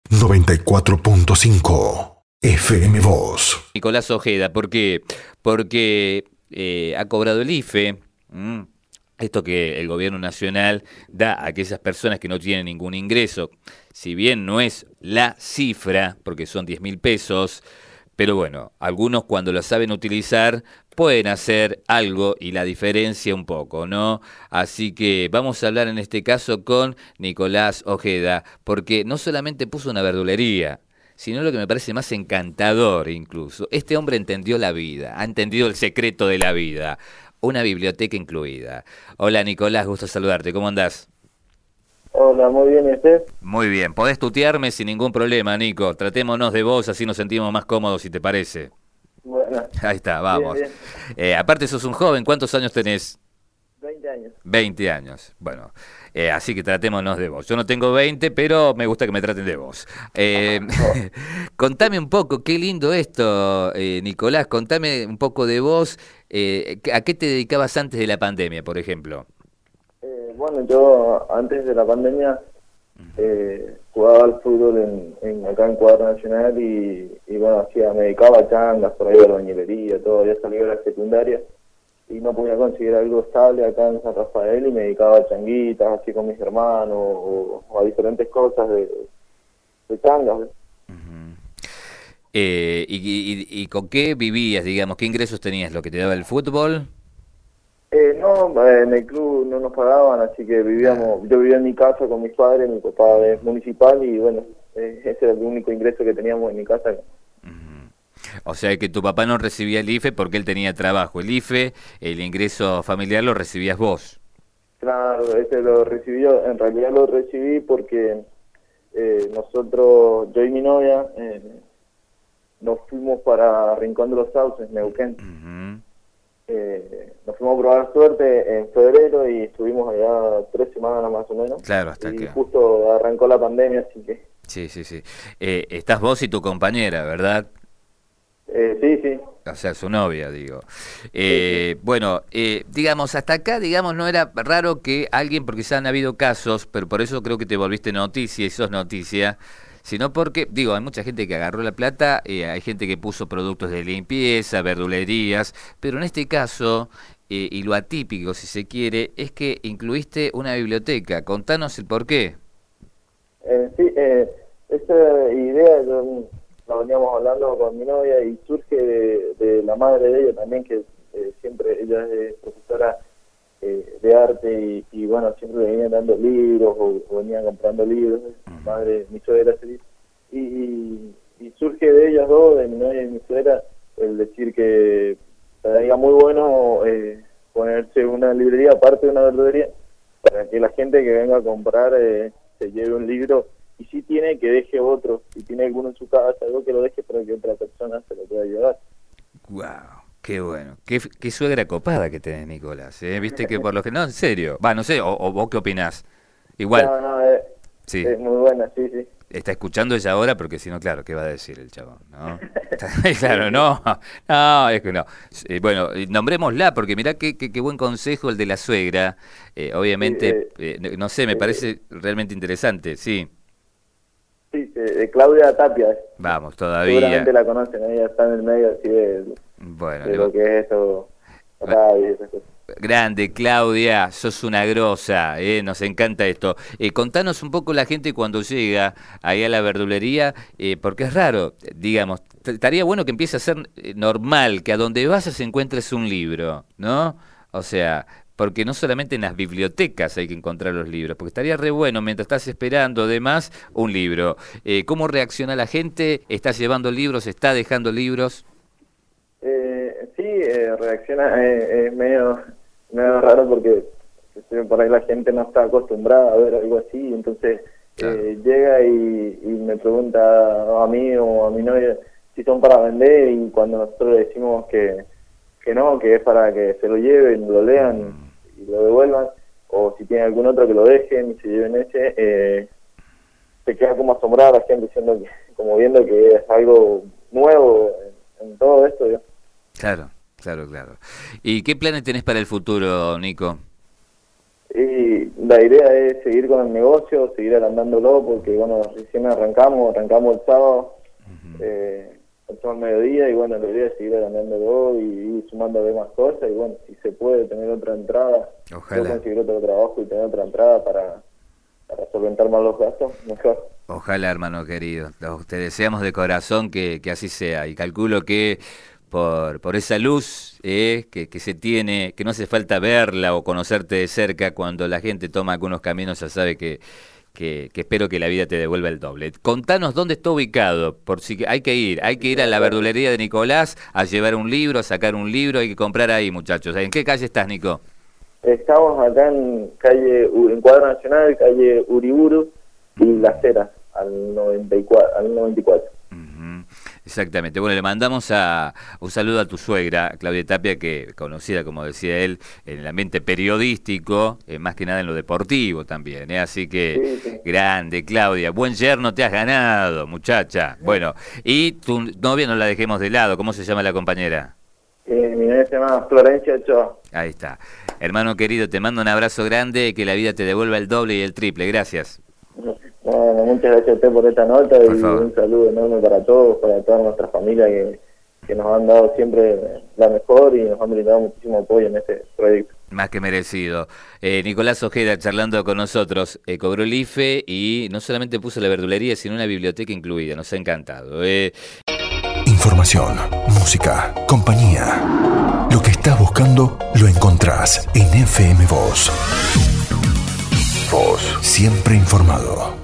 94.5 FM Voz. Nicolás Ojeda, ¿por qué? Porque ha cobrado el IFE, esto que el gobierno nacional da a aquellas personas que no tienen ningún ingreso, si bien no es la cifra, porque son 10.000 pesos, pero bueno, algunos cuando lo saben utilizar pueden hacer algo y la diferencia un poco, ¿no? Así que vamos a hablar en este caso con Nicolás Ojeda, porque no solamente puso una verdulería, sino lo que me parece más encantador incluso. Este hombre entendió la vida, ha entendido el secreto de la vida, una biblioteca incluida. Hola Nicolás, gusto saludarte, ¿cómo andás? Hola, muy bien, ¿y usted? Muy bien, podés tutearme sin ningún problema, Nico. Tratémonos de vos, así nos sentimos más cómodos, si te parece. Bueno, Ahí está, vamos. bien, bien. Aparte sos un joven, ¿cuántos años tenés? 20 años. 20 años, bueno, así que tratémonos de vos. Yo no tengo 20, pero me gusta que me traten de vos. Contame un poco, qué lindo esto, Nicolás, contame un poco de vos. ¿A qué te dedicabas antes de la pandemia, por ejemplo? Bueno, yo antes de la pandemia jugaba al fútbol acá en Cuadro Nacional y bueno, me dedicaba a changas, por ahí a la bañilería, todo, había salido de la secundaria y no podía conseguir algo estable acá en San Rafael y me dedicaba a changuitas, así con mis hermanos o a diferentes cosas de changas. ¿Y con qué vivías, digamos? ¿Qué ingresos tenías? ¿Lo que te daba el fútbol? No, en el club no nos pagaban, así que yo vivía en mi casa con mis padres, mi papá es municipal y bueno, ese era el único ingreso que teníamos en mi casa. O sea que tu papá no recibía el IFE porque él tenía trabajo. El IFE, el ingreso familiar, lo recibías vos. Claro, ese lo recibí yo, en realidad lo recibí porque nosotros, yo y mi novia, nos fuimos para Rincón de los Sauces, Neuquén. Nos fuimos a probar suerte en febrero y estuvimos allá 3 semanas más o menos. Claro, hasta y que... justo arrancó la pandemia, así que... Sí. Estás vos y tu compañera, ¿verdad? Sí. O sea, su novia, digo. Sí. Bueno, digamos, hasta acá, digamos, no era raro que alguien, porque ya han habido casos, pero por eso creo que te volviste noticia y sos noticia, sino porque, digo, hay mucha gente que agarró la plata, hay gente que puso productos de limpieza, verdulerías, pero en este caso, y lo atípico, si se quiere, es que incluiste una biblioteca. Contanos el porqué. Sí, esa idea yo la veníamos hablando con mi novia y surge de la madre de ella también, que siempre ella es profesora de arte y bueno, siempre le venían dando libros o venían comprando libros, madre, mi suegra, y surge de ellas dos, de mi novia y mi suegra, el decir que sería muy bueno ponerse una librería aparte de una verdulería para que la gente que venga a comprar se lleve un libro y si tiene que deje otro, si tiene alguno en su casa, algo que lo deje para que otra persona se lo pueda llevar. Wow, qué bueno, qué suegra copada que tenés, Nicolás, viste que por lo que no, en serio, no sé, o vos qué opinás. Igual, No, sí. es muy buena, sí. Está escuchando ella ahora porque si no, claro, ¿qué va a decir el chabón? ¿No? Claro, no, es que no. Bueno, nombrémosla porque mirá qué buen consejo el de la suegra. Obviamente, no sé, me parece realmente interesante, sí. Sí, Claudia Tapia. Vamos, todavía. Seguramente la conocen, ella está en el medio así bueno, de lo que es eso, radio y esas cosas. Grande, Claudia, sos una grosa, nos encanta esto. Contanos un poco la gente cuando llega ahí a la verdulería, porque es raro, digamos, estaría bueno que empiece a ser normal, que a donde vayas encuentres un libro, ¿no? O sea, porque no solamente en las bibliotecas hay que encontrar los libros, porque estaría re bueno mientras estás esperando, además, un libro. ¿Cómo reacciona la gente? ¿Estás llevando libros? ¿Está dejando libros? Sí, reacciona, es medio raro porque por ahí la gente no está acostumbrada a ver algo así, entonces claro. Llega y me pregunta a mí o a mi novia si son para vender y cuando nosotros le decimos que no, que es para que se lo lleven, lo lean y lo devuelvan, o si tiene algún otro que lo dejen y se lleven ese, se queda como asombrada la gente diciendo como viendo que es algo nuevo en todo esto, ¿no? Claro. ¿Y qué planes tenés para el futuro, Nico? Y la idea es seguir con el negocio, seguir agrandándolo, porque bueno, recién arrancamos el sábado, al mediodía, y bueno, la idea es seguir agrandándolo y ir sumándole más cosas, y bueno, si se puede tener otra entrada, ojalá conseguir otro trabajo y tener otra entrada para solventar más los gastos, mejor. Ojalá, hermano querido, te deseamos de corazón que así sea, y calculo que por esa luz que se tiene, que no hace falta verla o conocerte de cerca, cuando la gente toma algunos caminos ya sabe que espero que la vida te devuelva el doble. Contanos dónde está ubicado, por si hay que ir a la verdulería de Nicolás a llevar un libro, a sacar un libro, hay que comprar ahí, muchachos. ¿En qué calle estás, Nico? Estamos acá en en Cuadro Nacional, calle Uriburu y Las Heras, al 94. Exactamente. Bueno, le mandamos un saludo a tu suegra, Claudia Tapia, que conocida, como decía él, en el ambiente periodístico, más que nada en lo deportivo también, Así que, sí. Grande, Claudia. Buen yerno te has ganado, muchacha. Bueno, y tu novia no la dejemos de lado. ¿Cómo se llama la compañera? Mi novia se llama Florencia Ochoa. Ahí está. Hermano querido, te mando un abrazo grande y que la vida te devuelva el doble y el triple. Gracias. Bueno, muchas gracias a usted por esta nota y un saludo enorme para todos, para toda nuestra familia que nos han dado siempre la mejor y nos han brindado muchísimo apoyo en este proyecto. Más que merecido. Nicolás Ojeda charlando con nosotros, cobró el IFE y no solamente puso la verdulería, sino una biblioteca incluida. Nos ha encantado. Información, música, compañía. Lo que estás buscando lo encontrás en FM Voz. Voz, siempre informado.